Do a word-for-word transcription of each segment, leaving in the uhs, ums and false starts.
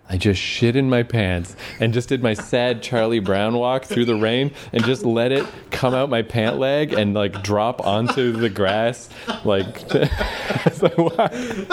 I just shit in my pants and just did my sad Charlie Brown walk through the rain and just let it come out my pant leg and like drop onto the grass like as I walked.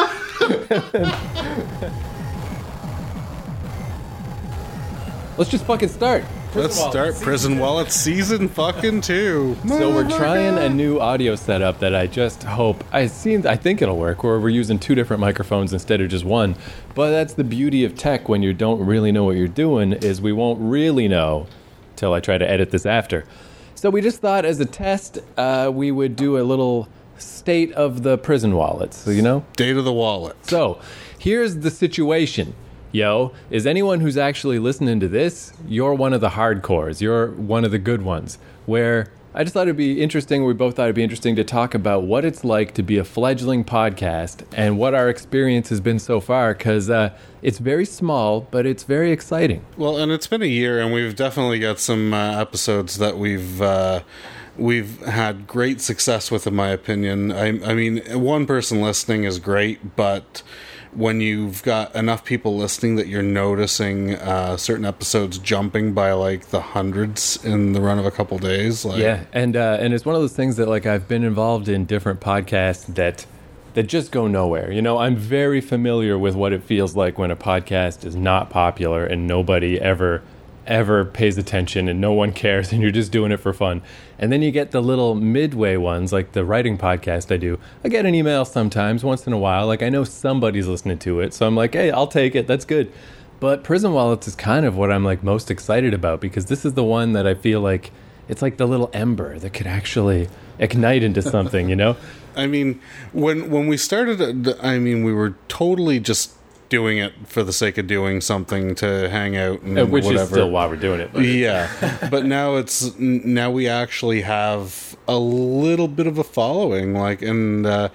Let's just fucking start. Let's start Prison Wallet season fucking two. So we're trying a new audio setup that I just hope I seen. I think it'll work. Where we're using two different microphones instead of just one. But that's the beauty of tech when you don't really know what you're doing. Is we won't really know till I try to edit this after. So we just thought, as a test, uh, we would do a little state of the prison wallets. So, you know, State of the wallet. So here's the situation. Yo, is anyone who's actually listening to this, you're one of the hardcores. You're one of the good ones. Where I just thought it'd be interesting, we both thought it'd be interesting to talk about what it's like to be a fledgling podcast and what our experience has been so far, because uh, it's very small, but it's very exciting. Well, and it's been a year, and we've definitely got some uh, episodes that we've... Uh, We've had great success with, in my opinion. I, I mean, one person listening is great, but when you've got enough people listening that you're noticing uh, certain episodes jumping by like the hundreds in the run of a couple days, like, yeah, and uh, and it's one of those things that like I've been involved in different podcasts that that just go nowhere. You know, I'm very familiar with what it feels like when a podcast is not popular and nobody ever. ever pays attention and no one cares and you're just doing it for fun. And then you get the little midway ones, like the writing podcast I do. I get an email sometimes, once in a while. Like I know somebody's listening to it, so I'm like, hey, I'll take it. That's good. But Prison Wallets is kind of what I'm like most excited about, because this is the one that I feel like it's like the little ember that could actually ignite into something, you know? I mean, when when we started, I mean, we were totally just doing it for the sake of doing something to hang out and which whatever. Is still why we're doing it. But. Yeah, but now it's now we actually have a little bit of a following. Like, and uh,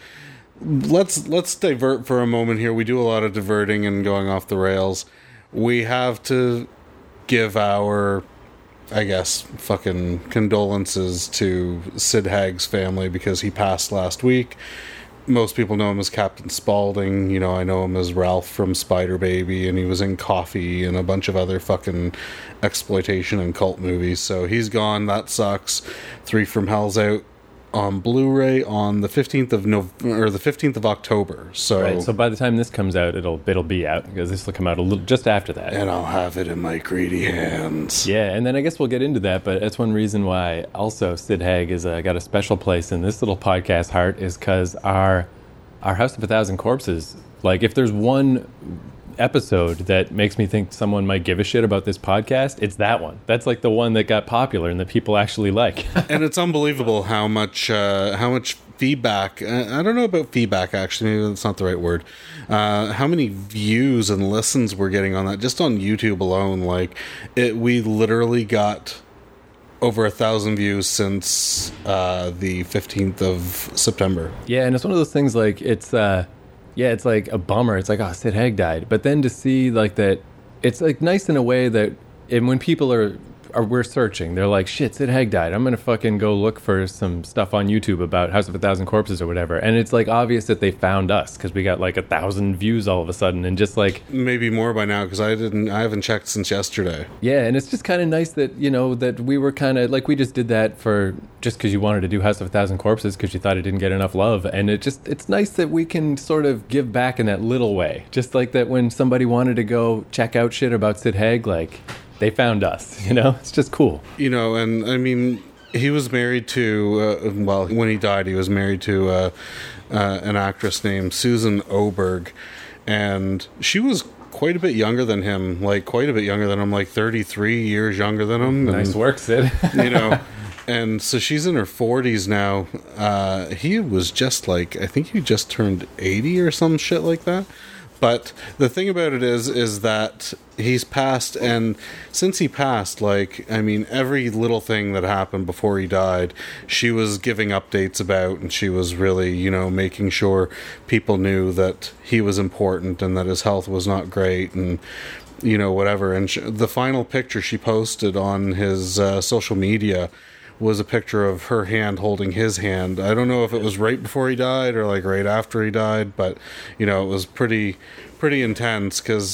let's let's divert for a moment here. We do a lot of diverting and going off the rails. We have to give our, I guess, fucking condolences to Sid Haig's family because he passed last week. Most people know him as Captain Spaulding. You know, I know him as Ralph from Spider Baby, and he was in Coffee and a bunch of other fucking exploitation and cult movies. So he's gone. That sucks. Three from Hell's out on Blu-ray on the fifteenth of November or the fifteenth of October. So right. So by the time this comes out, it'll it'll be out, because this will come out a little just after that. And I'll have it in my greedy hands. Yeah, and then I guess we'll get into that, but that's one reason why also Sid Haig is uh, got a special place in this little podcast heart, is because our our House of a Thousand Corpses, like if there's one episode that makes me think someone might give a shit about this podcast, it's that one. That's like the one that got popular and that people actually like. And it's unbelievable how much uh, how much feedback, I don't know about feedback actually, maybe that's not the right word, uh, how many views and listens we're getting on that, just on YouTube alone. Like, it, we literally got over a thousand views since uh, the fifteenth of September. Yeah, and it's one of those things like, it's... Uh, Yeah, it's like a bummer. It's like, oh, Sid Haig died. But then to see like that, it's like nice in a way that, and when people are, are we're searching, they're like, shit, Sid Haig died. I'm going to fucking go look for some stuff on YouTube about House of a Thousand Corpses or whatever. And it's like obvious that they found us because we got like a thousand views all of a sudden, and just like... Maybe more by now, because I didn't, I haven't checked since yesterday. Yeah, and it's just kind of nice that, you know, that we were kind of, like we just did that for... just because you wanted to do House of a Thousand Corpses because you thought it didn't get enough love. And it just, it's nice that we can sort of give back in that little way. Just like that when somebody wanted to go check out shit about Sid Haig, like, they found us, you know? It's just cool. You know, and I mean, he was married to, uh, well, when he died, he was married to uh, uh, an actress named Susan Oberg. And she was quite a bit younger than him, like quite a bit younger than him, like thirty-three years younger than him. And, nice work, Sid. You know, and so she's in her forties now. Uh, he was just like, I think he just turned eighty or some shit like that. But the thing about it is, is that he's passed, and since he passed, like, I mean, every little thing that happened before he died, she was giving updates about, and she was really, you know, making sure people knew that he was important and that his health was not great, and, you know, whatever. And sh- the final picture she posted on his uh, social media was a picture of her hand holding his hand. I don't know if it was right before he died or like right after he died, but, you know, it was pretty pretty intense because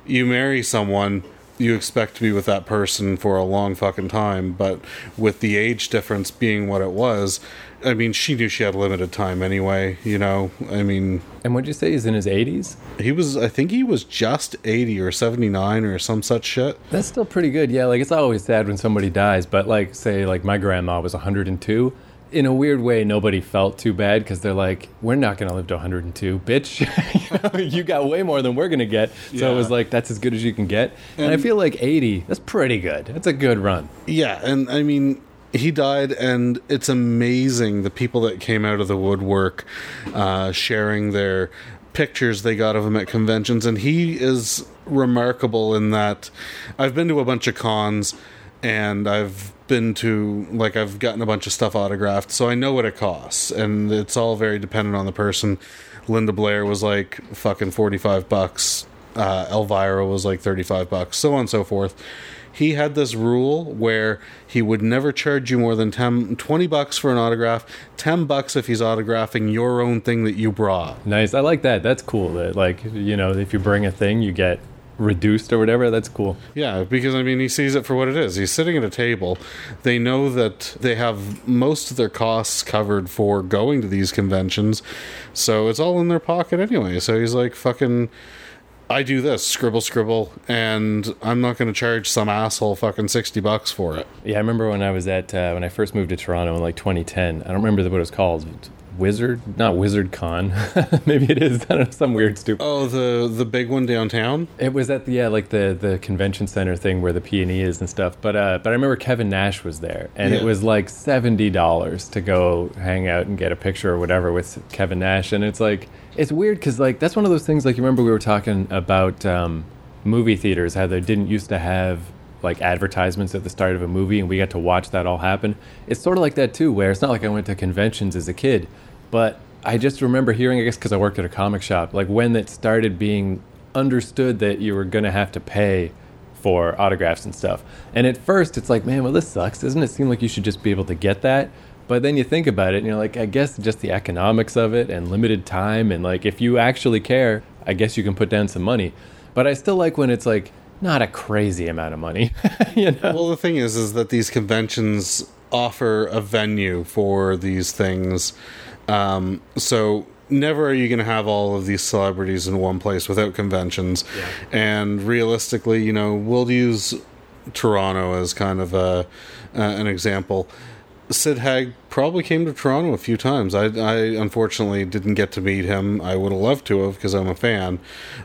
you marry someone, you expect to be with that person for a long fucking time, but with the age difference being what it was, I mean, she knew she had limited time anyway, you know? I mean... And what'd you say, he's in his eighties? He was, I think he was just eighty or seventy-nine or some such shit. That's still pretty good, yeah. Like, it's always sad when somebody dies, but, like, say, like, my grandma was one hundred two. In a weird way, nobody felt too bad, because they're like, we're not going to live to one hundred two, bitch. you know, you got way more than we're going to get. So yeah. It was like, that's as good as you can get. And, and I feel like eighty, that's pretty good. That's a good run. Yeah, and I mean... He died, and it's amazing the people that came out of the woodwork uh, sharing their pictures they got of him at conventions. And he is remarkable in that I've been to a bunch of cons, and I've been to, like, I've gotten a bunch of stuff autographed, so I know what it costs, and it's all very dependent on the person. Linda Blair was like fucking forty-five bucks. Uh, Elvira was like thirty-five bucks, so on and so forth. He had this rule where he would never charge you more than ten, twenty bucks for an autograph, ten bucks if he's autographing your own thing that you brought. Nice. I like that. That's cool. That, like, you know, if you bring a thing, you get reduced or whatever. That's cool. Yeah, because, I mean, he sees it for what it is. He's sitting at a table. They know that they have most of their costs covered for going to these conventions, so it's all in their pocket anyway. So he's like, fucking... I do this, scribble, scribble, and I'm not going to charge some asshole fucking sixty bucks for it. Yeah, I remember when I was at, uh, when I first moved to Toronto in like twenty ten, I don't remember what it was called. Wizard? Not Wizard Con. Maybe it is. I don't know, some weird stupid. Oh, the the big one downtown? It was at the, yeah, like the, the convention center thing where the P and E is and stuff. But uh, but I remember Kevin Nash was there, and yeah. It was like seventy dollars to go hang out and get a picture or whatever with Kevin Nash. And it's like, it's weird because, like, that's one of those things, like, you remember we were talking about um, movie theaters, how they didn't used to have, like, advertisements at the start of a movie, and we got to watch that all happen. It's sort of like that, too, where it's not like I went to conventions as a kid, but I just remember hearing, I guess because I worked at a comic shop, like, when it started being understood that you were going to have to pay for autographs and stuff. And at first, it's like, man, well, this sucks. Doesn't it seem like you should just be able to get that? But then you think about it, and you're like, I guess just the economics of it and limited time, and, like, if you actually care, I guess you can put down some money. But I still like when it's, like, not a crazy amount of money. You know? Well, the thing is, is that these conventions offer a venue for these things. Um, so never are you going to have all of these celebrities in one place without conventions. Yeah. And realistically, you know, we'll use Toronto as kind of a uh, an example. Sid Haig probably came to Toronto a few times. I, I unfortunately didn't get to meet him. I would have loved to have because I'm a fan.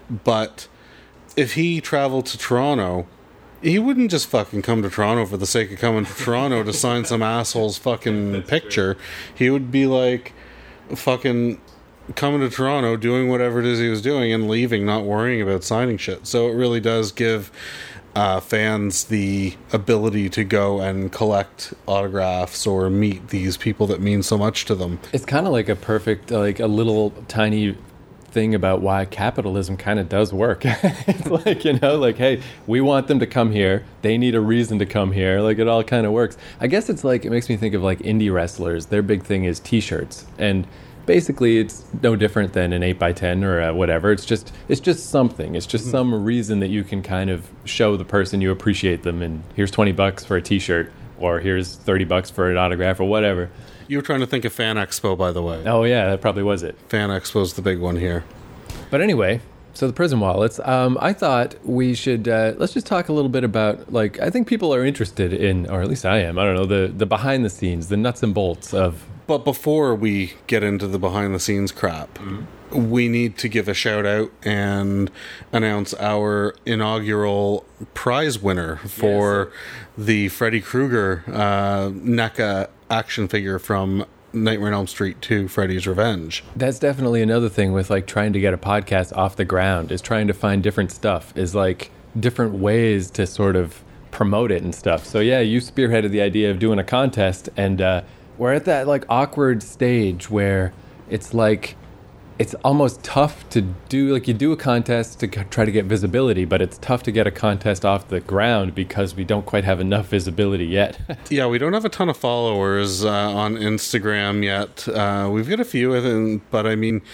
But if he traveled to Toronto, he wouldn't just fucking come to Toronto for the sake of coming to Toronto to sign some asshole's fucking That's picture. True. He would be like fucking coming to Toronto, doing whatever it is he was doing, and leaving, not worrying about signing shit. So it really does give uh, fans the ability to go and collect autographs or meet these people that mean so much to them. It's kind of like a perfect, like a little tiny thing about why capitalism kind of does work. It's like, you know, like, hey, we want them to come here. They need a reason to come here. Like, it all kind of works. I guess it's like, it makes me think of like indie wrestlers. Their big thing is t-shirts. And basically it's no different than an eight by ten or a whatever. It's just it's just something. It's just mm-hmm. some reason that you can kind of show the person you appreciate them, and here's twenty bucks for a t-shirt, or here's thirty bucks for an autograph, or whatever. You were trying to think of Fan Expo, by the way. Oh yeah, that probably was it. Fan Expo's the big one here. But anyway, so the prison wallets, um, I thought we should, uh, let's just talk a little bit about, like, I think people are interested in, or at least I am, I don't know, the, the behind the scenes, the nuts and bolts of... But before we get into the behind the scenes crap, mm-hmm. we need to give a shout out and announce our inaugural prize winner for yes. the Freddy Krueger uh, NECA action figure from Nightmare on Elm Street two, Freddy's Revenge. That's definitely another thing with, like, trying to get a podcast off the ground, is trying to find different stuff, is like different ways to sort of promote it and stuff. So yeah, you spearheaded the idea of doing a contest, and uh, we're at that, like, awkward stage where it's like, it's almost tough to do, like, you do a contest to try to get visibility, but it's tough to get a contest off the ground because we don't quite have enough visibility yet. Yeah, we don't have a ton of followers uh, on Instagram yet. Uh, we've got a few, but I mean,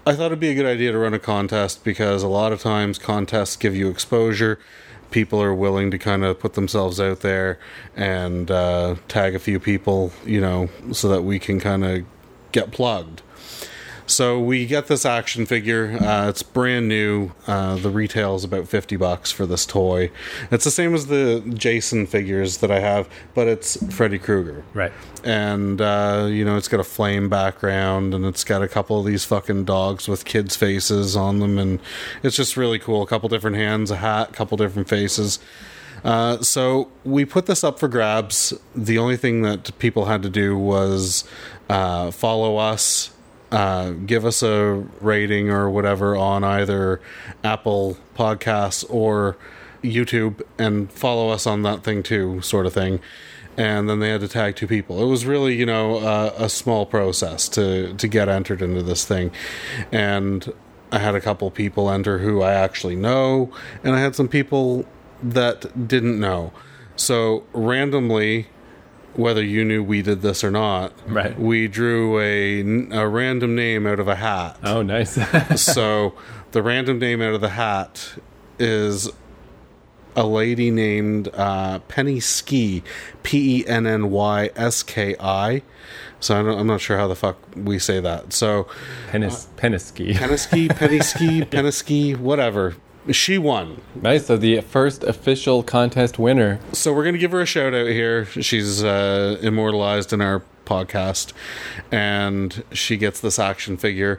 I thought it'd be a good idea to run a contest because a lot of times contests give you exposure. People are willing to kind of put themselves out there and uh, tag a few people, you know, so that we can kind of get plugged. So we get this action figure. Uh, it's brand new. Uh, the retail is about fifty bucks for this toy. It's the same as the Jason figures that I have, but it's Freddy Krueger. Right. And, uh, you know, it's got a flame background, and it's got a couple of these fucking dogs with kids' faces on them, and it's just really cool. A couple different hands, a hat, a couple different faces. Uh, so we put this up for grabs. The only thing that people had to do was uh, follow us, uh, give us a rating or whatever on either Apple Podcasts or YouTube, and follow us on that thing too, sort of thing. And then they had to tag two people. It was really, you know, uh, a small process to, to get entered into this thing. And I had a couple people enter who I actually know, and I had some people that didn't know. So randomly, whether you knew we did this or not, right, we drew a, a random name out of a hat. Oh, nice. So the random name out of the hat is a lady named uh, Penny Ski, P E N N Y S K I. So I don't, I'm not sure how the fuck we say that. So Penis, uh, Peniski. Peniski, Pennyski, Peniski, whatever. She won. Nice. So the first official contest winner. So we're going to give her a shout out here. She's uh, immortalized in our podcast, and she gets this action figure.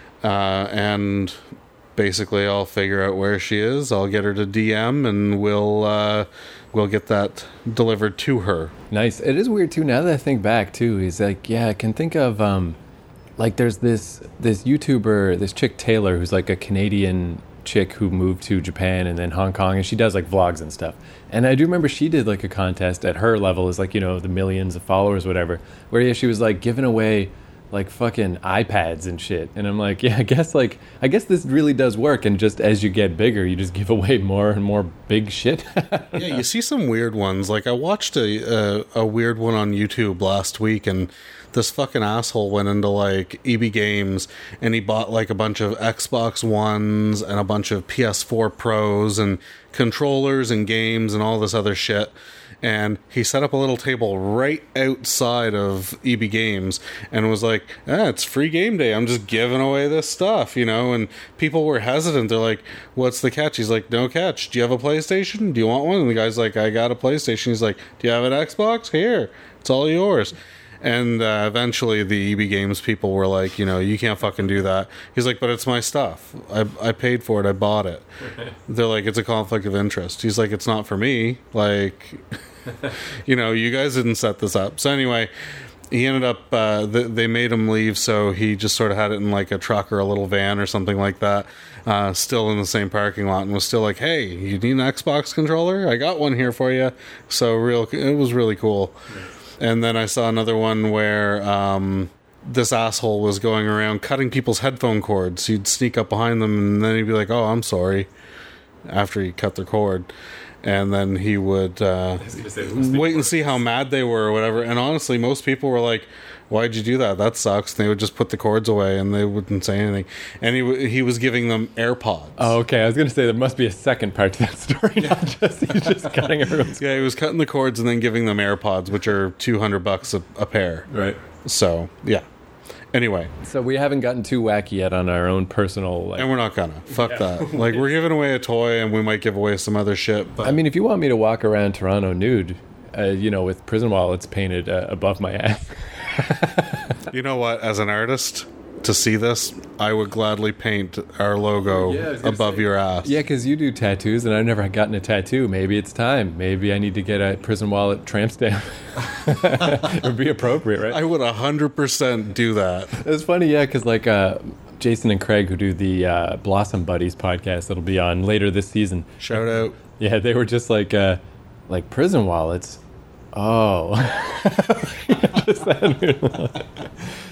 Uh, and basically, I'll figure out where she is. I'll get her to D M, and we'll uh, we'll get that delivered to her. Nice. It is weird too. Now that I think back too, he's like, yeah, I can think of um, like there's this this YouTuber, this chick Taylor, who's like a Canadian chick who moved to Japan and then Hong Kong, and she does like vlogs and stuff. And I do remember she did like a contest at her level, is like, you know, the millions of followers, whatever, where yeah, she was like giving away like fucking iPads and shit. And I'm like, yeah, I guess like I guess this really does work, and just as you get bigger, you just give away more and more big shit. Yeah, you see some weird ones. Like I watched a, a a weird one on YouTube last week, and this fucking asshole went into like E B Games, and he bought like a bunch of Xbox Ones and a bunch of P S four Pros and controllers and games and all this other shit. And he set up a little table right outside of E B Games and was like, ah, it's free game day. I'm just giving away this stuff, you know? And people were hesitant. They're like, what's the catch? He's like, no catch. Do you have a PlayStation? Do you want one? And the guy's like, I got a PlayStation. He's like, do you have an Xbox? Here, it's all yours. And uh, eventually the E B Games people were like, you know, you can't fucking do that. He's like, but it's my stuff. I I paid for it. I bought it. They're like, it's a conflict of interest. He's like, it's not for me. Like, you know, you guys didn't set this up. So anyway, he ended up, uh, th- they made him leave, so he just sort of had it in like a truck or a little van or something like that, uh, still in the same parking lot, and was still like, hey, you need an Xbox controller? I got one here for you. So real, it was really cool. Nice. And then I saw another one where um, this asshole was going around cutting people's headphone cords. He'd sneak up behind them, and then he'd be like, oh, I'm sorry, after he cut their cord. And then he would uh, wait and see how mad they were or whatever. And honestly, most people were like, why'd you do that? That sucks. And they would just put the cords away, and they wouldn't say anything. And he he was giving them AirPods. Oh, okay. I was going to say there must be a second part to that story, not just he's just cutting everyone's. Yeah, he was cutting the cords and then giving them AirPods, which are two hundred bucks a, a pair. Right. So, yeah. Anyway. So we haven't gotten too wacky yet on our own personal... Like, and we're not gonna. Fuck yeah. that. Like, we're giving away a toy, and we might give away some other shit. But I mean, if you want me to walk around Toronto nude, uh, you know, with prison wallets painted uh, above my ass... You know what? As an artist, to see this, I would gladly paint our logo yeah, above say, your ass. Yeah, because you do tattoos, and I've never gotten a tattoo. Maybe it's time. Maybe I need to get a prison wallet tramp stamp. It would be appropriate, right? I would one hundred percent do that. It's funny, yeah, because like uh, Jason and Craig, who do the uh, Blossom Buddies podcast that'll be on later this season. Shout out. Yeah, they were just like, uh, like prison wallets. Oh. Just that.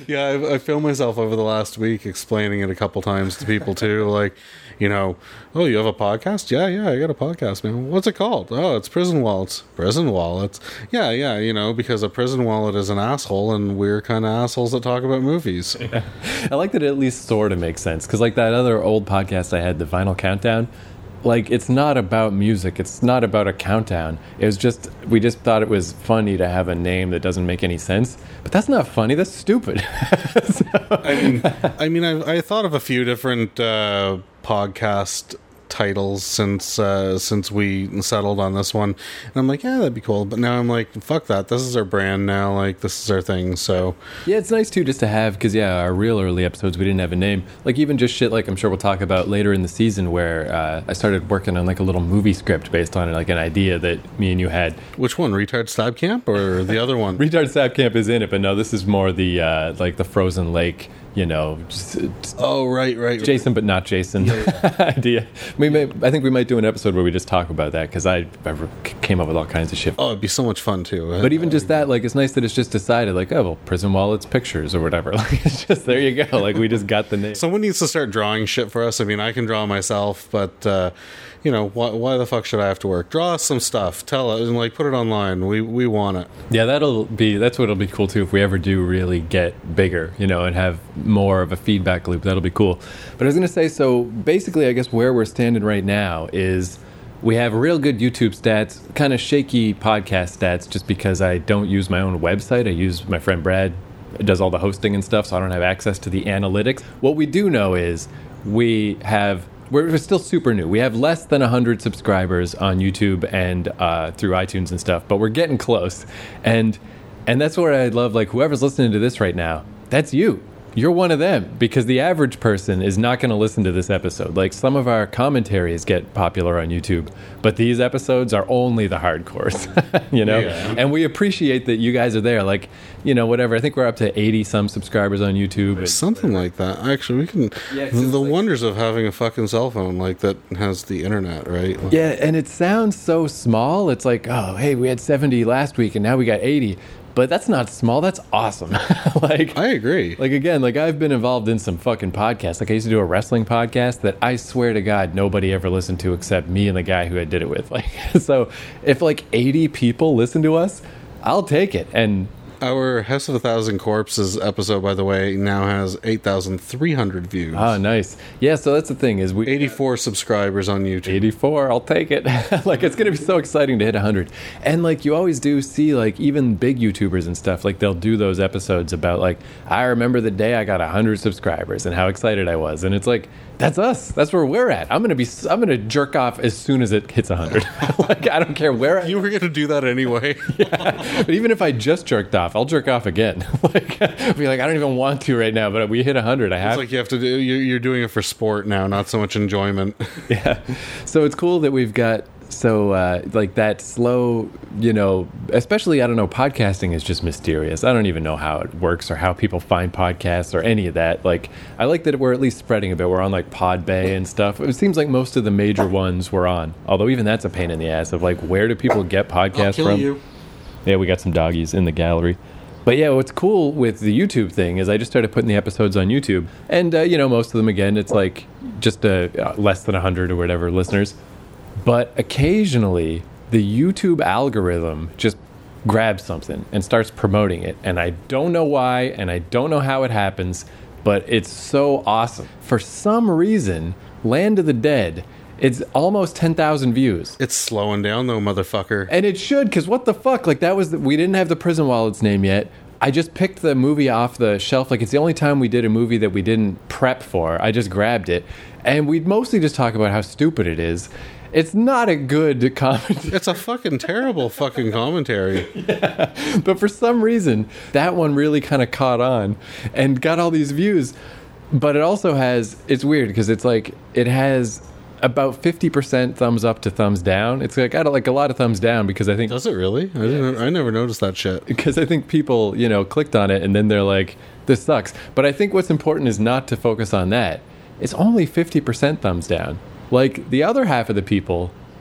Yeah, I, I filmed myself over the last week explaining it a couple times to people too. Like, you know, oh, you have a podcast? Yeah, yeah, I got a podcast, man. What's it called? Oh, it's Prison Wallets. Prison Wallets. Yeah, yeah, you know, because a prison wallet is an asshole, and we're kind of assholes that talk about movies. Yeah. I like that it at least sort of makes sense, because like that other old podcast I had, the Vinyl Countdown, like, it's not about music. It's not about a countdown. It was just, we just thought it was funny to have a name that doesn't make any sense. But that's not funny. That's stupid. So. I mean, I mean, I, I thought of a few different uh, podcast titles since uh, since we settled on this one, and I'm like, yeah, that'd be cool. But now I'm like, fuck that. This is our brand now. Like, this is our thing. So yeah, it's nice too just to have, because yeah, our real early episodes we didn't have a name. Like even just shit like I'm sure we'll talk about later in the season, where uh, I started working on like a little movie script based on like an idea that me and you had. Which one, Retard Stab Camp or the other one? Retard Stab Camp is in it, but no, this is more the uh, like the Frozen Lake. You know, just, just oh right, right, Jason, but not Jason yeah. idea. We may, I think we might do an episode where we just talk about that, because I, I came up with all kinds of shit. Oh, it'd be so much fun too. But even just that, like, it's nice that it's just decided, like, oh, well, Prison Wallets Pictures or whatever. Like, it's just there you go. Like, we just got the name. Someone needs to start drawing shit for us. I mean, I can draw myself, but uh, you know, why, why the fuck should I have to work? Draw us some stuff. Tell us and like put it online. We we want it. Yeah, that'll be that's what'll be cool too if we ever do really get bigger, you know, and have more of a feedback loop. That'll be cool. But I was gonna say, so basically, I guess where we're standing right now is we have real good YouTube stats, kind of shaky podcast stats, just because I don't use my own website. I use my friend Brad. Does all the hosting and stuff, so I don't have access to the analytics. What we do know is we have. We're still super new. We have less than one hundred subscribers on YouTube and uh, through iTunes and stuff, but we're getting close. And and that's where I love, like, whoever's listening to this right now, that's you. You're one of them, because the average person is not going to listen to this episode. Like, some of our commentaries get popular on YouTube, but these episodes are only the hardcores, you know? Yeah. And we appreciate that you guys are there. Like, you know, whatever. I think we're up to eighty-some subscribers on YouTube. And, Something like that. Actually, we can... Yeah, the the like, wonders of having a fucking cell phone, like, that has the internet, right? Like, yeah, and it sounds so small. It's like, oh, hey, we had seventy last week, and now we got eighty. But that's not small. That's awesome. Like, I agree. Like, again, like, I've been involved in some fucking podcasts. Like, I used to do a wrestling podcast that I swear to God nobody ever listened to except me and the guy who I did it with. Like, so if like eighty people listen to us, I'll take it. And our House of a Thousand Corpses episode, by the way, now has eight thousand three hundred views. Oh, nice. Yeah, so that's the thing is we eighty-four subscribers on YouTube. eighty-four, I'll take it. Like, it's going to be so exciting to hit one hundred. And, like, you always do see, like, even big YouTubers and stuff, like, they'll do those episodes about, like, I remember the day I got one hundred subscribers and how excited I was. And it's like, that's us. That's where we're at. I'm going to be, I'm going to jerk off as soon as it hits one hundred. Like, I don't care where I... You were going to do that anyway. Yeah. But even if I just jerked off, I'll jerk off again. Like, I'll be like, I don't even want to right now, but we hit one hundred. I have. It's like you have to do. You're doing it for sport now, not so much enjoyment. Yeah. So it's cool that we've got so uh, like that slow, you know. Especially, I don't know. Podcasting is just mysterious. I don't even know how it works or how people find podcasts or any of that. Like, I like that we're at least spreading a bit. We're on like Podbay and stuff. It seems like most of the major ones we're on. Although even that's a pain in the ass of like, where do people get podcasts I'll kill from? You. Yeah, we got some doggies in the gallery. But yeah, what's cool with the YouTube thing is I just started putting the episodes on YouTube. And, uh, you know, most of them, again, it's like just uh, less than one hundred or whatever listeners. But occasionally, the YouTube algorithm just grabs something and starts promoting it. And I don't know why, and I don't know how it happens, but it's so awesome. For some reason, Land of the Dead... It's almost ten thousand views. It's slowing down, though, motherfucker. And it should, because what the fuck? Like, that was... The, we didn't have the Prison Wallets name yet. I just picked the movie off the shelf. Like, it's the only time we did a movie that we didn't prep for. I just grabbed it. And we'd mostly just talk about how stupid it is. It's not a good commentary. It's a fucking terrible fucking commentary. Yeah. But for some reason, that one really kind of caught on and got all these views. But it also has... It's weird, because it's like... It has... about fifty percent thumbs up to thumbs down. It's like, I got like a lot of thumbs down because I think... Does it really? I didn't. I never noticed that shit. Because I think people, you know, clicked on it and then they're like, this sucks. But I think what's important is not to focus on that. It's only fifty percent thumbs down. Like, the other half of the people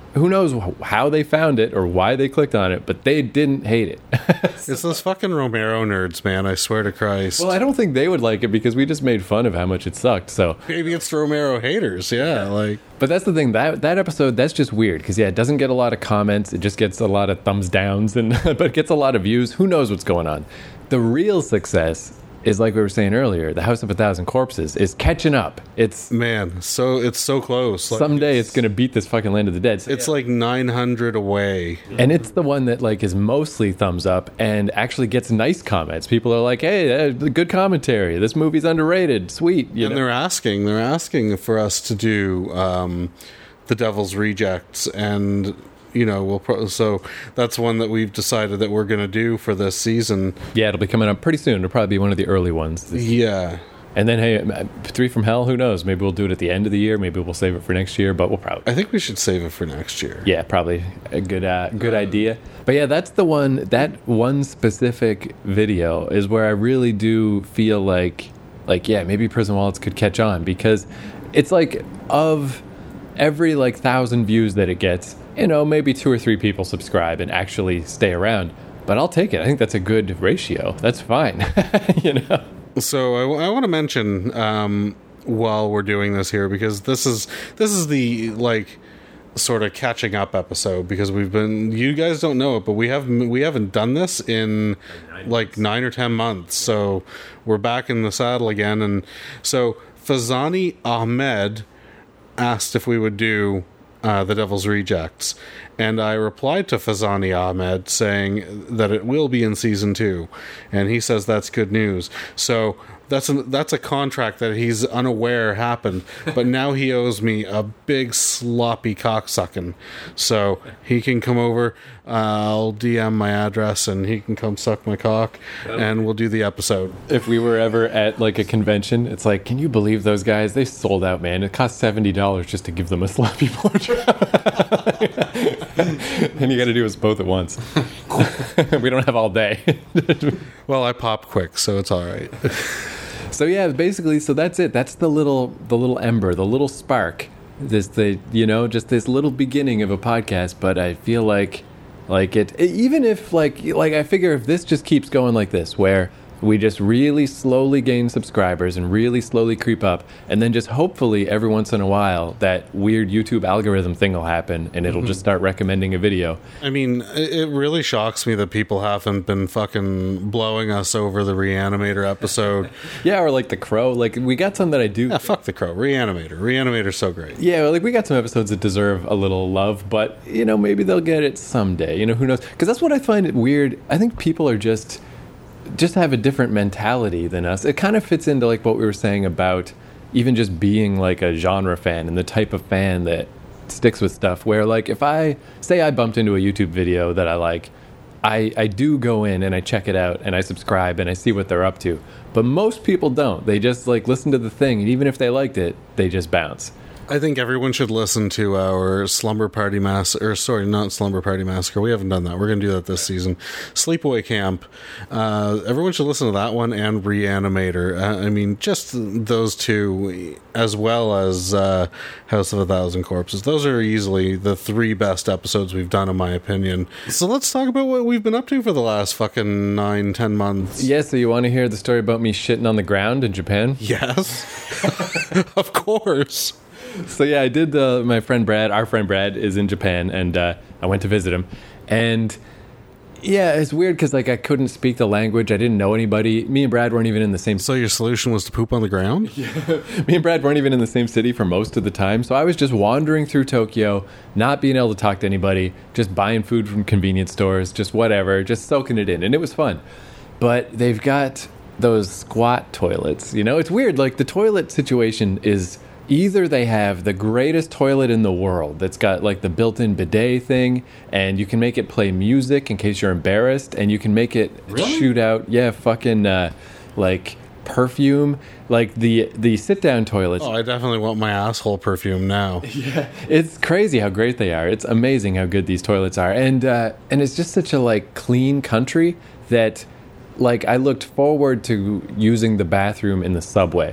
who knows wh- how they found it or why they clicked on it, but they didn't hate it. It's those fucking Romero nerds, man. I swear to Christ. Well, I don't think they would like it because we just made fun of how much it sucked. So maybe it's Romero haters. Yeah, like. But that's the thing, that that episode, that's just weird because yeah, it doesn't get a lot of comments. It just gets a lot of thumbs downs, and but it gets a lot of views. Who knows what's going on? The real success is, like we were saying earlier, the House of a Thousand Corpses is catching up. It's man, so it's so close. Like, someday it's, it's going to beat this fucking Land of the Dead. So, it's yeah. like nine hundred away, and it's the one that like is mostly thumbs up and actually gets nice comments. People are like, "Hey, uh, good commentary. This movie's underrated. Sweet." You and know? they're asking, they're asking for us to do um, The Devil's Rejects, and. You know, we'll pro- so that's one that we've decided that we're going to do for this season. Yeah, it'll be coming up pretty soon. It'll probably be one of the early ones. Yeah. And then, hey, Three from Hell, who knows? Maybe we'll do it at the end of the year. Maybe we'll save it for next year, but we'll probably... I think we should save it for next year. Yeah, probably a good uh, good idea. But yeah, that's the one, that one specific video is where I really do feel like, like, yeah, maybe Prison Wallets could catch on, because it's like, of every, like, thousand views that it gets, you know, maybe two or three people subscribe and actually stay around. But I'll take it. I think that's a good ratio. That's fine. You know? So I, w- I want to mention um, while we're doing this here, because this is this is the like sort of catching up episode, because we've been, you guys don't know it, but we have we haven't done this in like nine or ten months. So we're back in the saddle again, and so Fazani Ahmed asked if we would do Uh, The Devil's Rejects, and I replied to Fazani Ahmed saying that it will be in season two, and he says that's good news. So that's a, that's a contract that he's unaware happened, but now he owes me a big sloppy cocksucking. So he can come over, uh, I'll D M my address, and he can come suck my cock, and we'll do the episode. If we were ever at like a convention, it's like, can you believe those guys? They sold out, man. It cost seventy dollars just to give them a sloppy blowjob. And you got to do us both at once. We don't have all day. Well, I pop quick, so it's all right. So yeah, basically, so that's it. That's the little, the little ember, the little spark. This, the you know, just this little beginning of a podcast. But I feel like, like it, even if like, like I figure if this just keeps going like this, where we just really slowly gain subscribers and really slowly creep up, and then just hopefully every once in a while that weird YouTube algorithm thing will happen and it'll mm-hmm. just start recommending a video. I mean, it really shocks me that people haven't been fucking blowing us over the Reanimator episode. Yeah, or like The Crow. Like, we got some that I do... Yeah, fuck The Crow. Reanimator. Reanimator's so great. Yeah, like we got some episodes that deserve a little love, but, you know, maybe they'll get it someday. You know, who knows? Because that's what I find it weird. I think people are just... just have a different mentality than us. It kind of fits into like what we were saying about even just being like a genre fan and the type of fan that sticks with stuff, where like if I say I bumped into a YouTube video that I like, I, I do go in and I check it out and I subscribe and I see what they're up to. But most people don't. They just like listen to the thing, and even if they liked it, they just bounce. I think everyone should listen to our Slumber Party Massacre, or sorry, not Slumber Party Massacre. We haven't done that. We're going to do that this season. Sleepaway Camp. Uh, everyone should listen to that one and Reanimator. Uh, I mean, just those two, as well as uh, House of a Thousand Corpses. Those are easily the three best episodes we've done, in my opinion. So let's talk about what we've been up to for the last fucking nine, ten months. Yeah, so you want to hear the story about me shitting on the ground in Japan? Yes. Of course. So yeah, I did. Uh, my friend Brad, our friend Brad, is in Japan, and uh, I went to visit him. And yeah, it's weird because like I couldn't speak the language. I didn't know anybody. Me and Brad weren't even in the same. So your solution was to poop on the ground? Yeah. Me and Brad weren't even in the same city for most of the time. So I was just wandering through Tokyo, not being able to talk to anybody, just buying food from convenience stores, just whatever, just soaking it in, and it was fun. But they've got those squat toilets. You know, it's weird. Like the toilet situation is. Either they have the greatest toilet in the world that's got like the built-in bidet thing, and you can make it play music in case you're embarrassed, and you can make it really? shoot out, yeah, fucking uh, like perfume, like the the sit-down toilets. Oh, I definitely want my asshole perfume now. Yeah, it's crazy how great they are. It's amazing how good these toilets are, and uh, and it's just such a like clean country that like I looked forward to using the bathroom in the subway.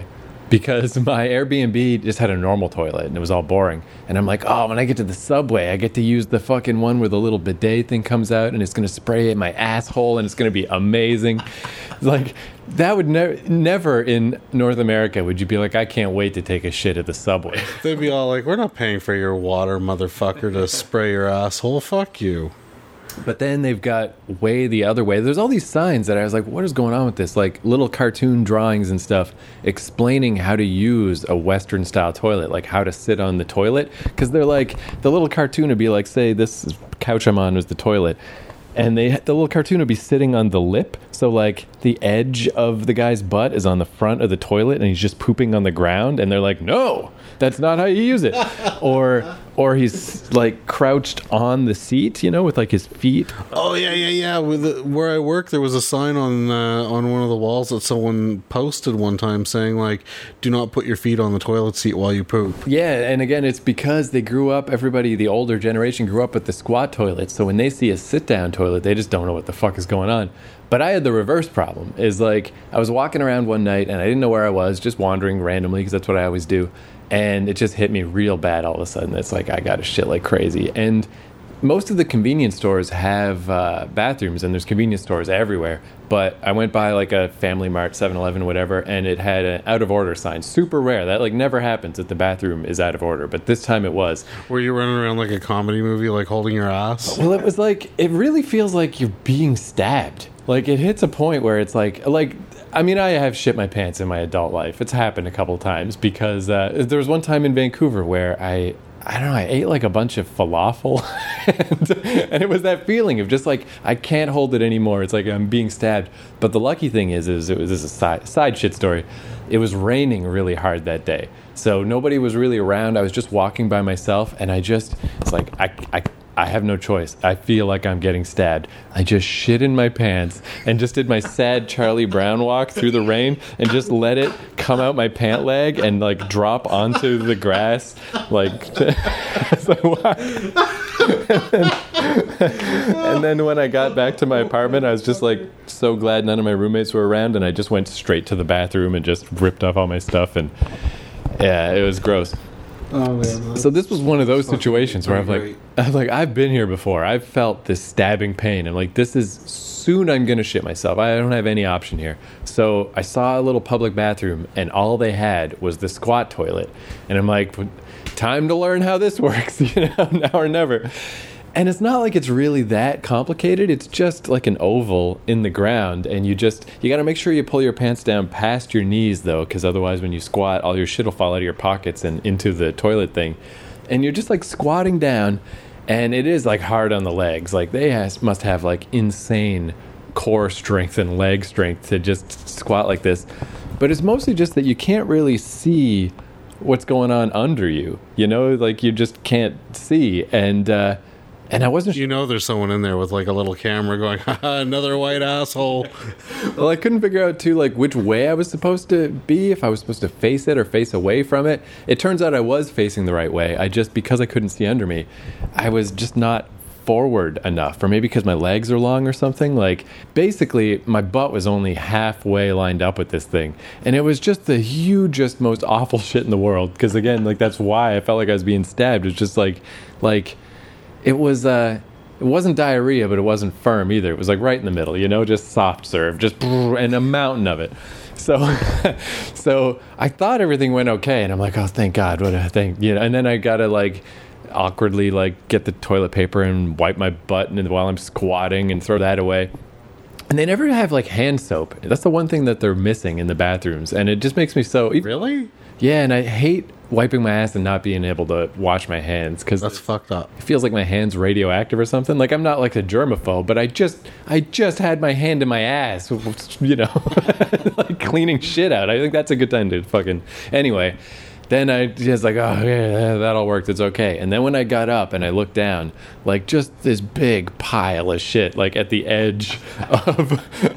because my Airbnb just had a normal toilet and it was all boring. And I'm like, oh, when I get to the subway, I get to use the fucking one where the little bidet thing comes out and it's going to spray in my asshole and it's going to be amazing. Like, that would never, never in North America would you be like, I can't wait to take a shit at the subway. They'd be all like, we're not paying for your water, motherfucker, to spray your asshole. Fuck you. But then they've got way the other way. There's all these signs that I was like, what is going on with this? Like little cartoon drawings and stuff explaining how to use a Western style toilet, like how to sit on the toilet. Because they're like, the little cartoon would be like, say this couch I'm on is the toilet. And they the little cartoon would be sitting on the lip. So like the edge of the guy's butt is on the front of the toilet and he's just pooping on the ground. And they're like, no, that's not how you use it. or or he's like crouched on the seat, you know, with like his feet. Oh yeah, yeah, yeah. With the, where I work, there was a sign on uh, on one of the walls that someone posted one time saying like, "Do not put your feet on the toilet seat while you poop." Yeah, and again, it's because they grew up. Everybody, the older generation, grew up with the squat toilet. So when they see a sit-down toilet, they just don't know what the fuck is going on. But I had the reverse problem. Is like I was walking around one night and I didn't know where I was, just wandering randomly because that's what I always do. And it just hit me real bad all of a sudden. It's like I got to shit like crazy. And most of the convenience stores have uh, bathrooms, and there's convenience stores everywhere. But I went by like a Family Mart, seven eleven, whatever, and it had an out of order sign. Super rare. That like never happens that the bathroom is out of order. But this time it was. Were you running around like a comedy movie, like holding your ass? Well, it was like, it really feels like you're being stabbed. Like it hits a point where it's like, like, I mean, I have shit my pants in my adult life. It's happened a couple times because uh, there was one time in Vancouver where I, I don't know, I ate like a bunch of falafel and, and it was that feeling of just like, I can't hold it anymore. It's like I'm being stabbed. But the lucky thing is, is it was this is a side, side shit story. It was raining really hard that day. So nobody was really around. I was just walking by myself and I just, it's like, I, I, I have no choice. I feel like I'm getting stabbed. I just shit in my pants and just did my sad Charlie Brown walk through the rain and just let it come out my pant leg and like drop onto the grass. Like, as I walked. and, then, and then when I got back to my apartment, I was just like so glad none of my roommates were around, and I just went straight to the bathroom and just ripped off all my stuff, and yeah, it was gross. Oh man! So this was one of those situations where I'm like, I'm like, I've been here before. I've felt this stabbing pain. I'm like, this is soon I'm gonna shit myself. I don't have any option here. So I saw a little public bathroom, and all they had was the squat toilet, and I'm like, time to learn how this works, you know, now or never. And it's not like it's really that complicated. It's just like an oval in the ground, and you just, you got to make sure you pull your pants down past your knees, though, because otherwise when you squat, all your shit will fall out of your pockets and into the toilet thing. And you're just like squatting down, and it is like hard on the legs. Like they has, must have like insane core strength and leg strength to just squat like this. But it's mostly just that you can't really see what's going on under you, you know, like you just can't see. And, uh, And I wasn't... You know there's someone in there with like a little camera going, haha, another white asshole. Well, I couldn't figure out, too, like which way I was supposed to be, if I was supposed to face it or face away from it. It turns out I was facing the right way. I just, because I couldn't see under me, I was just not forward enough. Or maybe because my legs are long or something. Like, basically, my butt was only halfway lined up with this thing. And it was just the hugest, most awful shit in the world. Because, again, like, that's why I felt like I was being stabbed. It was just like, like... It was, uh, it wasn't diarrhea, but it wasn't firm either. It was like right in the middle, you know, just soft serve, just and a mountain of it. So, so I thought everything went okay, and I'm like, oh, thank God, what a thing, you know. And then I gotta like awkwardly like get the toilet paper and wipe my butt and while I'm squatting and throw that away. And they never have like hand soap. That's the one thing that they're missing in the bathrooms, and it just makes me so really. Yeah, and I hate wiping my ass and not being able to wash my hands because that's fucked up. It feels like my hand's radioactive or something. Like I'm not like a germaphobe, but I just I just had my hand in my ass, you know, like cleaning shit out. I think that's a good time to fucking anyway. Then I just like, oh yeah, that all worked. It's okay. And then when I got up and I looked down, like just this big pile of shit, like at the edge of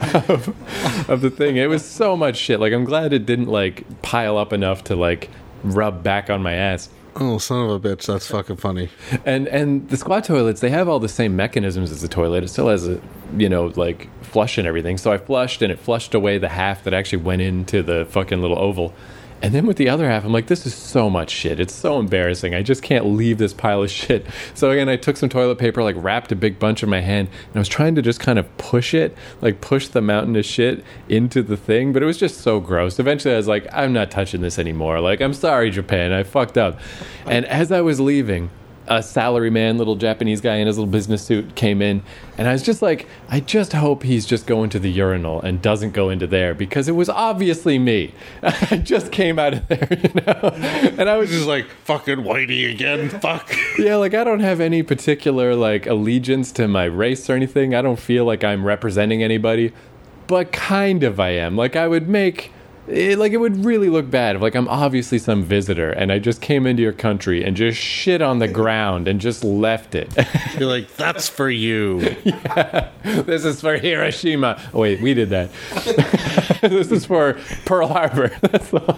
of, of the thing. It was so much shit. Like I'm glad it didn't like pile up enough to like rub back on my ass. Oh, son of a bitch, that's fucking funny. And and the squat toilets, they have all the same mechanisms as the toilet. It still has a, you know, like flush and everything. So I flushed and it flushed away the half that actually went into the fucking little oval. And then with the other half, I'm like, this is so much shit. It's so embarrassing. I just can't leave this pile of shit. So again, I took some toilet paper, like wrapped a big bunch in my hand, and I was trying to just kind of push it, like push the mountain of shit into the thing. But it was just so gross. Eventually I was like, I'm not touching this anymore. Like, I'm sorry, Japan. I fucked up. And as I was leaving, a salary man, little Japanese guy in his little business suit came in, and I was just like, I just hope he's just going to the urinal and doesn't go into there, because it was obviously me. I just came out of there, you know, and I was just like, fucking Whitey again, fuck. Yeah, like, I don't have any particular, like, allegiance to my race or anything. I don't feel like I'm representing anybody, but kind of I am. Like, I would make... It, like, it would really look bad if, like, I'm obviously some visitor and I just came into your country and just shit on the ground and just left it. You're like, that's for you. Yeah, this is for Hiroshima. Oh, wait, we did that. This is for Pearl Harbor. That's the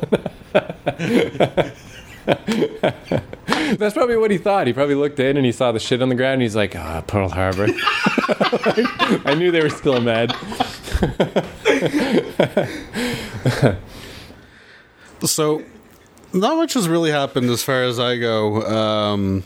one. That's probably what he thought. He probably looked in and he saw the shit on the ground and he's like, ah, oh, Pearl Harbor. I knew they were still mad. So, not much has really happened as far as I go. Um,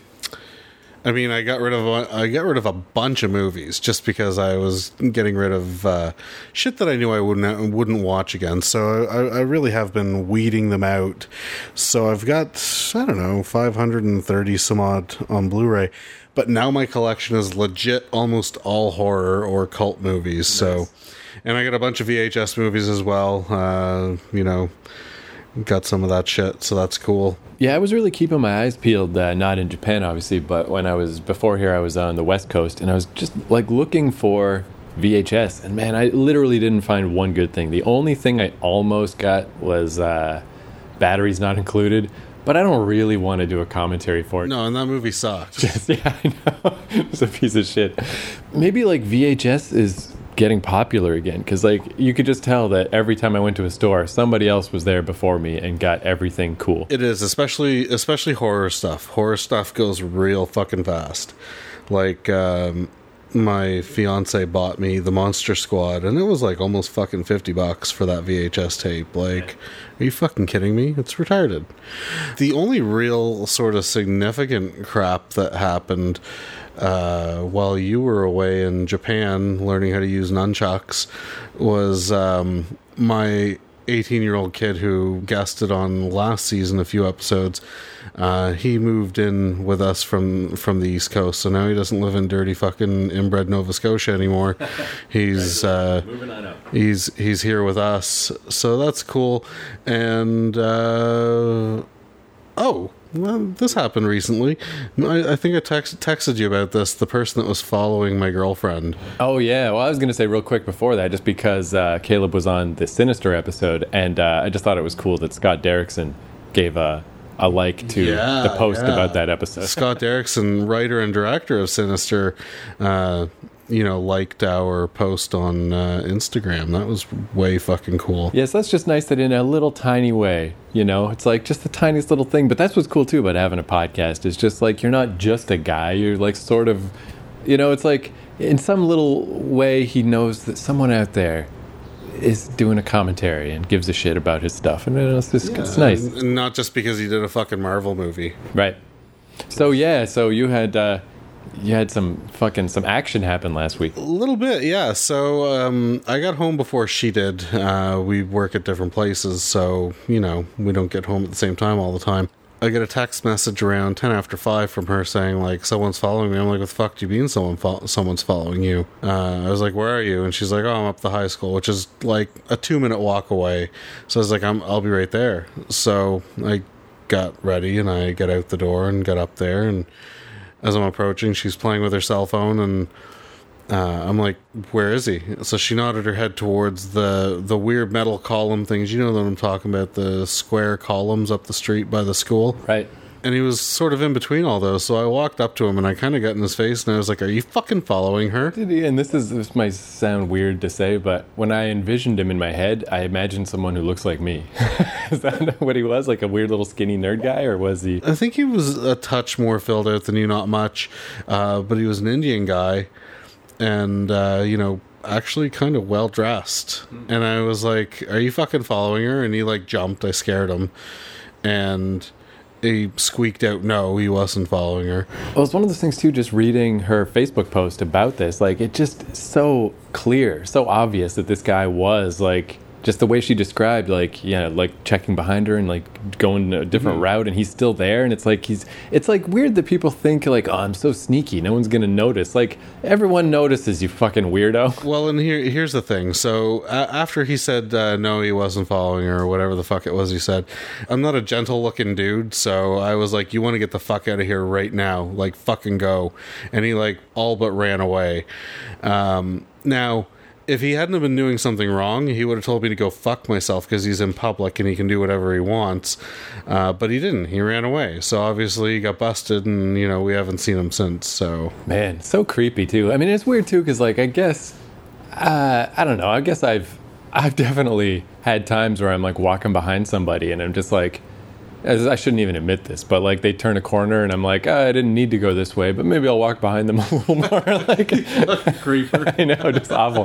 I mean, I got rid of a, I got rid of a bunch of movies just because I was getting rid of uh, shit that I knew I wouldn't wouldn't watch again. So I, I really have been weeding them out. So I've got, I don't know, five hundred thirty some odd on Blu-ray. But now my collection is legit almost all horror or cult movies. Nice. So, and I got a bunch of V H S movies as well. Uh, you know, got some of that shit, so that's cool. Yeah, I was really keeping my eyes peeled, uh, not in Japan, obviously, but when I was, before here, I was on the West Coast, and I was just, like, looking for V H S, and man, I literally didn't find one good thing. The only thing I almost got was uh, batteries not included, but I don't really want to do a commentary for it. No, and that movie sucked. Just, yeah, I know. It's a piece of shit. Maybe, like, V H S is getting popular again, because, like, you could just tell that every time I went to a store, somebody else was there before me and got everything cool. It is, especially especially horror stuff. Horror stuff goes real fucking fast. Like, um, my fiance bought me The Monster Squad, and it was like almost fucking fifty bucks for that V H S tape. Like, are you fucking kidding me? It's retarded. The only real sort of significant crap that happened Uh, while you were away in Japan learning how to use nunchucks was um, my eighteen-year-old kid who guested on last season a few episodes. Uh, he moved in with us from, from the East Coast, so now he doesn't live in dirty fucking inbred Nova Scotia anymore. He's uh, moving on up. He's he's here with us, so that's cool. And uh, oh. Well, this happened recently. I, I think I text, texted you about this, the person that was following my girlfriend. Oh, yeah. Well, I was going to say real quick before that, just because uh, Caleb was on the Sinister episode, and uh, I just thought it was cool that Scott Derrickson gave a, a like to yeah, the post yeah. about that episode. Scott Derrickson, writer and director of Sinister, uh, you know, liked our post on uh, Instagram. That was way fucking cool. Yes, that's just nice that in a little tiny way, you know, it's like just the tiniest little thing. But that's what's cool too about having a podcast. It's just like you're not just a guy. You're like sort of, you know, it's like in some little way he knows that someone out there is doing a commentary and gives a shit about his stuff. And it's just yeah, it's nice. And not just because he did a fucking Marvel movie. Right. So, yeah, so you had... Uh, You had some fucking some action happen last week. A little bit, yeah. So um, I got home before she did. Uh, we work at different places, so you know we don't get home at the same time all the time. I get a text message around ten after five from her saying like someone's following me. I'm like, what the fuck do you mean someone fo- someone's following you? Uh, I was like, where are you? And she's like, oh, I'm up the high school, which is like a two minute walk away. So I was like, I'm I'll be right there. So I got ready and I get out the door and got up there, and as I'm approaching, she's playing with her cell phone, and uh, I'm like, where is he? So she nodded her head towards the the weird metal column things. You know what I'm talking about, the square columns up the street by the school? Right. And he was sort of in between all those. So I walked up to him, and I kind of got in his face, and I was like, are you fucking following her? Did he? And this, is, this might sound weird to say, but when I envisioned him in my head, I imagined someone who looks like me. Is that what he was? Like a weird little skinny nerd guy, or was he? I think he was a touch more filled out than you, not much. Uh, but he was an Indian guy. And, uh, you know, actually kind of well dressed. And I was like, are you fucking following her? And he like jumped. I scared him. And he squeaked out, no, he wasn't following her. Well, it's one of those things too, just reading her Facebook post about this. Like, it just so clear, so obvious that this guy was like, just the way she described, like, yeah, like checking behind her and like going a different mm-hmm. route, and he's still there. And it's like, he's, it's like weird that people think like, oh, I'm so sneaky, no one's going to notice. Like, everyone notices, you fucking weirdo. Well, and here, here's the thing. So uh, after he said, uh, no, he wasn't following her or whatever the fuck it was he said, I'm not a gentle looking dude. So I was like, you want to get the fuck out of here right now. Like, fucking go. And he like all but ran away. Um, now, if he hadn't have been doing something wrong, he would have told me to go fuck myself because he's in public and he can do whatever he wants. Uh, but he didn't. He ran away. So obviously he got busted, and, you know, we haven't seen him since. So man, so creepy too. I mean, it's weird too because, like, I guess, uh, I don't know. I guess I've I've definitely had times where I'm like walking behind somebody and I'm just like, I shouldn't even admit this, but like they turn a corner and I'm like, oh, I didn't need to go this way, but maybe I'll walk behind them a little more. Like, creeper. I know, just awful.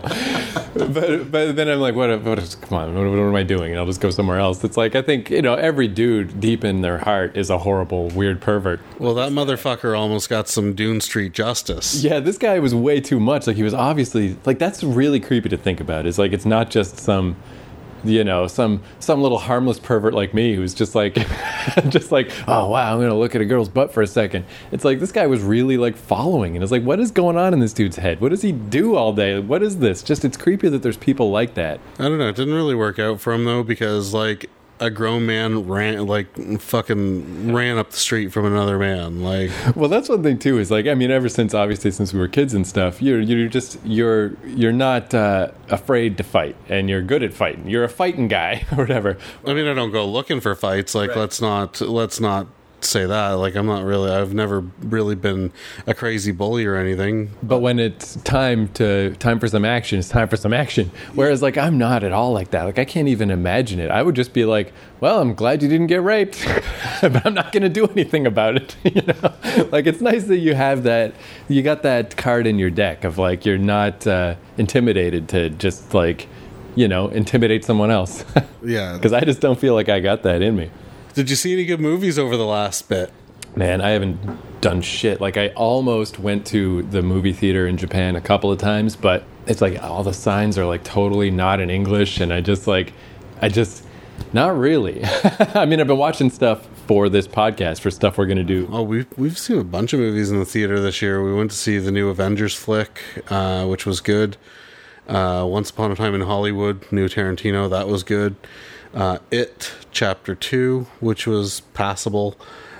But but then I'm like, what? What is? Come on, what, what am I doing? And I'll just go somewhere else. It's like, I think, you know, every dude deep in their heart is a horrible, weird pervert. Well, that motherfucker almost got some Dune Street justice. Yeah, this guy was way too much. Like, he was obviously like, that's really creepy to think about. It's like, it's not just some, you know, some some little harmless pervert like me who's just like, just like, oh, wow, I'm going to look at a girl's butt for a second. It's like, this guy was really, like, following. And it's like, what is going on in this dude's head? What does he do all day? What is this? Just, it's creepy that there's people like that. I don't know. It didn't really work out for him, though, because, like, a grown man ran, like, fucking ran up the street from another man. Like, well, that's one thing too. Is like, I mean, ever since obviously since we were kids and stuff, you're you're just you're you're not uh, afraid to fight, and you're good at fighting. You're a fighting guy or whatever. I mean, I don't go looking for fights. Like, right. let's not let's not. say that. Like, I'm not really, I've never really been a crazy bully or anything. But when it's time to time for some action, it's time for some action. Whereas, like, I'm not at all like that. Like, I can't even imagine it. I would just be like, well, I'm glad you didn't get raped, but I'm not going to do anything about it. You know, like, it's nice that you have that, you got that card in your deck of like, you're not uh, intimidated to just like, you know, intimidate someone else. Yeah. Because I just don't feel like I got that in me. Did you see any good movies over the last bit? Man, I haven't done shit. Like, I almost went to the movie theater in Japan a couple of times, but it's like all the signs are like totally not in English, and I just like, I just, not really. I mean, I've been watching stuff for this podcast, for stuff we're going to do. Oh, we've, we've seen a bunch of movies in the theater this year. We went to see the new Avengers flick, uh, which was good. Uh, Once Upon a Time in Hollywood, new Tarantino, that was good. Uh, It Chapter two, which was passable,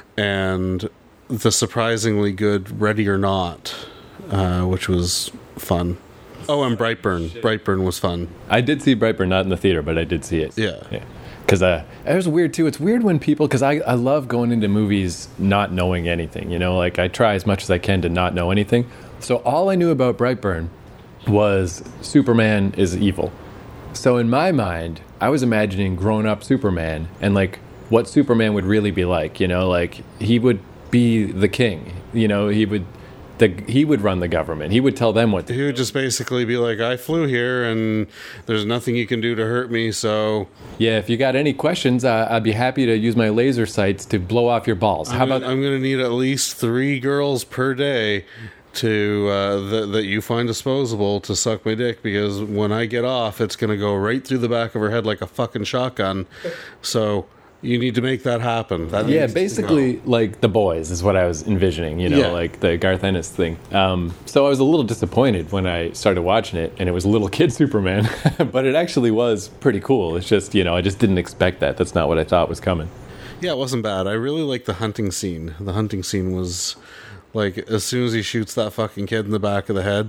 and the surprisingly good Ready or Not, uh, which was fun. Oh, and Brightburn. Brightburn was fun. I did see Brightburn, not in the theater, but I did see it. Yeah. Yeah. Because uh, it was weird, too. It's weird when people... Because I, I love going into movies not knowing anything, you know? Like, I try as much as I can to not know anything. So all I knew about Brightburn was Superman is evil. So in my mind, I was imagining grown-up Superman and, like, what Superman would really be like, you know? Like, he would be the king. You know, he would... The, he would run the government. He would tell them what to do. He would just basically be like, I flew here and there's nothing you can do to hurt me, so... Yeah, if you got any questions, uh, I'd be happy to use my laser sights to blow off your balls. I'm How gonna, about... I'm going to need at least three girls per day to uh, th- that you find disposable to suck my dick, because when I get off, it's going to go right through the back of her head like a fucking shotgun. So... You need to make that happen. That yeah, basically, like The Boys is what I was envisioning, you know, yeah. like the Garth Ennis thing. Um, so I was a little disappointed when I started watching it, and it was little kid Superman, but it actually was pretty cool. It's just, you know, I just didn't expect that. That's not what I thought was coming. Yeah, it wasn't bad. I really liked the hunting scene. The hunting scene was, like, as soon as he shoots that fucking kid in the back of the head,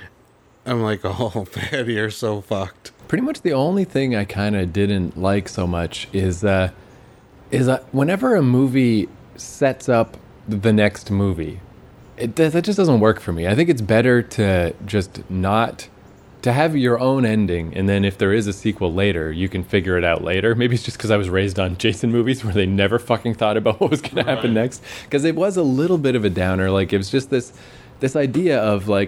I'm like, oh, man, you're so fucked. Pretty much the only thing I kind of didn't like so much is... Uh, is that whenever a movie sets up the next movie, it does, that just doesn't work for me. I think it's better to just not, to have your own ending, and then if there is a sequel later, you can figure it out later. Maybe it's just because I was raised on Jason movies where they never fucking thought about what was going to happen next. Because it was a little bit of a downer. Like, it was just this, this idea of, like,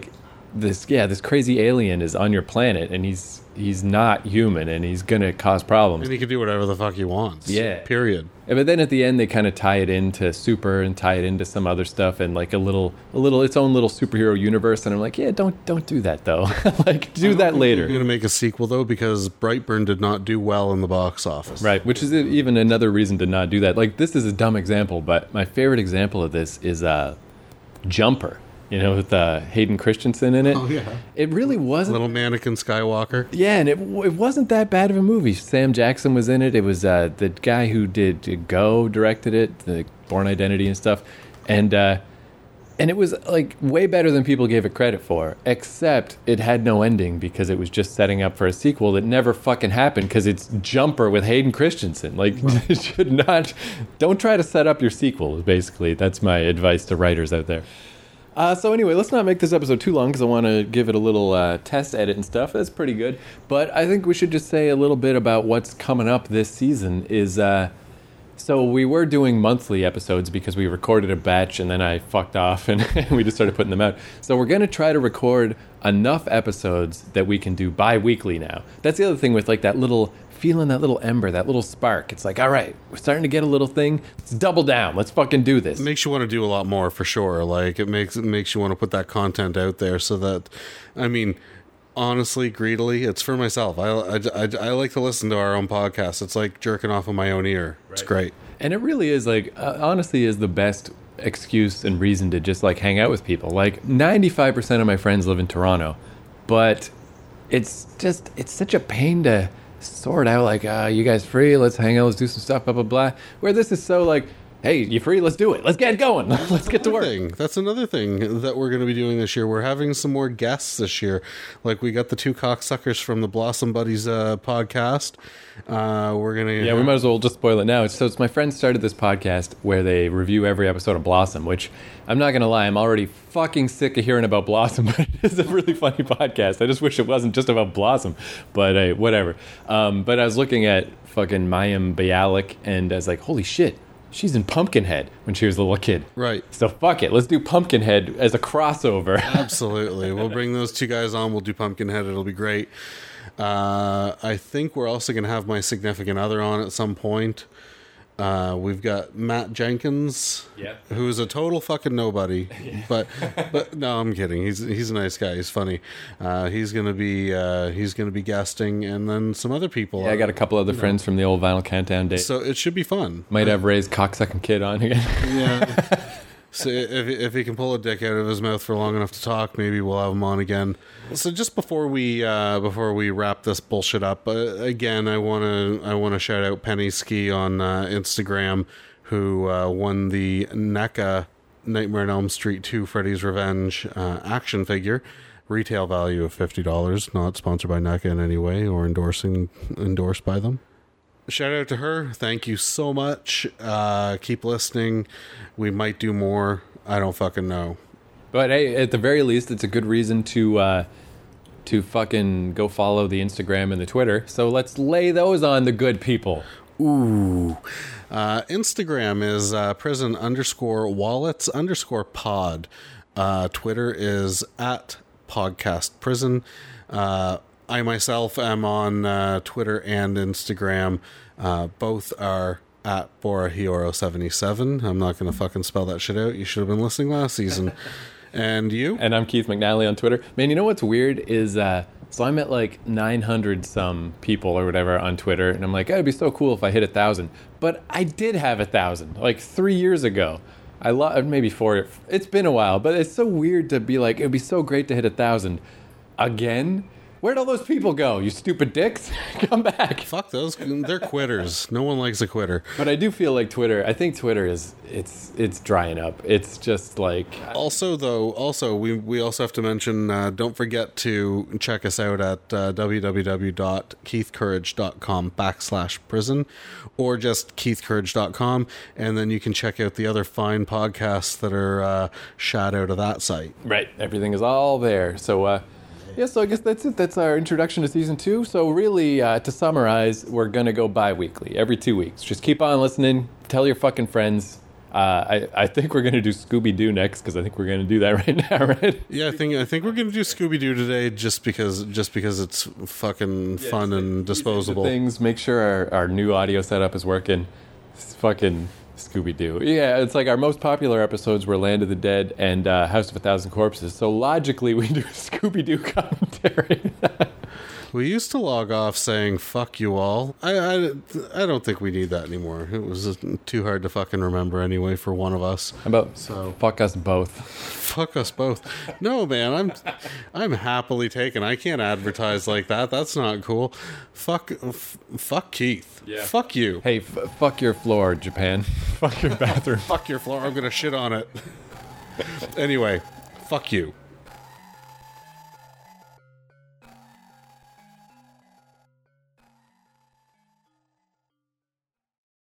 this yeah this crazy alien is on your planet and he's he's not human and he's gonna cause problems. And he can do whatever the fuck he wants. Yeah. Period. Yeah, but then at the end they kind of tie it into Super and tie it into some other stuff and like a little a little its own little superhero universe. And I'm like, yeah, don't don't do that though. Like do that later. We're gonna make a sequel though because Brightburn did not do well in the box office. Right, which is even another reason to not do that. Like this is a dumb example, but my favorite example of this is uh, Jumper. You know, with uh, Hayden Christensen in it. Oh, yeah. It really wasn't... Little mannequin Skywalker. Yeah, and it it wasn't that bad of a movie. Sam Jackson was in it. It was uh, the guy who did Go directed it, the Bourne Identity and stuff. And uh, and it was, like, way better than people gave it credit for. Except it had no ending because it was just setting up for a sequel that never fucking happened because it's Jumper with Hayden Christensen. Like, it should not... Don't try to set up your sequel, basically. That's my advice to writers out there. Uh, so anyway, let's not make this episode too long because I want to give it a little uh, test edit and stuff. That's pretty good. But I think we should just say a little bit about what's coming up this season. Is uh, so we were doing monthly episodes because we recorded a batch and then I fucked off and we just started putting them out. So we're going to try to record enough episodes that we can do bi-weekly now. That's the other thing with like that little... feeling that little ember, that little spark. It's like, all right, we're starting to get a little thing. Let's double down. Let's fucking do this. It makes you want to do a lot more for sure. Like it makes it makes you want to put that content out there so that, I mean, honestly, greedily, it's for myself. I, I, I, I like to listen to our own podcast. It's like jerking off of my own ear. Right. It's great. And it really is like, uh, honestly, is the best excuse and reason to just like hang out with people. Like ninety-five percent of my friends live in Toronto, but it's just, it's such a pain to sort out like, uh, you guys free? Let's hang out. Let's do some stuff, blah, blah, blah. Where this is so like, hey, you free? Let's do it. Let's get going. Let's get to work. Thing. That's another thing that we're going to be doing this year. We're having some more guests this year. Like we got the two cocksuckers from the Blossom Buddies uh, podcast. Uh, we're going to... Yeah, have... we might as well just spoil it now. It's, so it's my friends started this podcast where they review every episode of Blossom, which I'm not going to lie, I'm already fucking sick of hearing about Blossom, but it is a really funny podcast. I just wish it wasn't just about Blossom, but hey, whatever. Um, but I was looking at fucking Mayim Bialik and I was like, holy shit. She's in Pumpkinhead when she was a little kid. Right. So fuck it. Let's do Pumpkinhead as a crossover. Absolutely. We'll bring those two guys on. We'll do Pumpkinhead. It'll be great. Uh, I think we're also going to have my significant other on at some point. Uh, we've got Matt Jenkins, yep. who is a total fucking nobody. Yeah. But but no, I'm kidding. He's he's a nice guy. He's funny. Uh, he's gonna be uh, he's gonna be guesting, and then some other people. Yeah, I got a couple other friends know. from the old Vinyl Countdown days. So it should be fun. Might have Ray's cocksucking kid on again. Yeah. So if if he can pull a dick out of his mouth for long enough to talk, maybe we'll have him on again. So just before we uh, before we wrap this bullshit up, uh, again, I want to I want to shout out Penny Ski on uh, Instagram, who uh, won the NECA Nightmare on Elm Street two Freddy's Revenge uh, action figure, retail value of fifty dollars. Not sponsored by NECA in any way or endorsing endorsed by them. Shout out to her. Thank you so much. Uh, keep listening. We might do more. I don't fucking know. But hey, at the very least, it's a good reason to uh, to fucking go follow the Instagram and the Twitter. So let's lay those on the good people. Ooh. Uh, Instagram is uh, prison underscore wallets underscore pod. Uh, Twitter is at podcast prison. Uh, I myself am on uh, Twitter and Instagram. Uh, both are at Borahioro seventy-seven. I'm not going to fucking spell that shit out. You should have been listening last season. And you? And I'm Keith McNally on Twitter. Man, you know what's weird is, uh, so I'm at like nine hundred some people or whatever on Twitter. And I'm like, oh, it'd be so cool if I hit a thousand. But I did have a thousand like three years ago. I love maybe four. It's been a while, but it's so weird to be like, it'd be so great to hit a thousand again. Where'd all those people go? You stupid dicks. Come back. Fuck those. They're quitters. No one likes a quitter. But I do feel like Twitter, I think Twitter is, it's it's drying up. It's just like... Also, though, also, we we also have to mention, uh, don't forget to check us out at uh, www.keithcourage.com backslash prison or just keithcourage dot com. And then you can check out the other fine podcasts that are uh, shot out of that site. Right. Everything is all there. So, uh... yeah, so I guess that's it. That's our introduction to season two. So really, uh, to summarize, we're going to go bi-weekly, every two weeks. Just keep on listening. Tell your fucking friends. Uh, I, I think we're going to do Scooby-Doo next because I think we're going to do that right now, right? Yeah, I think I think we're gonna do Scooby Doo today just because just because it's fucking Yeah, fun just and disposable. Things. Make sure our, our new audio setup is working. It's fucking Scooby-Doo. Yeah, it's like our most popular episodes were Land of the Dead and uh, House of a Thousand Corpses. So logically, we do Scooby-Doo commentary. We used to log off saying "fuck you all." I, I, I don't think we need that anymore. It was too hard to fucking remember anyway for one of us. How about So fuck us both? fuck us both. No, man, I'm I'm happily taken. I can't advertise like that. That's not cool. Fuck, f- fuck Keith. Yeah. Fuck you. Hey, f- fuck your floor, Japan. Fuck your bathroom. Fuck your floor. I'm gonna shit on it. Anyway, fuck you.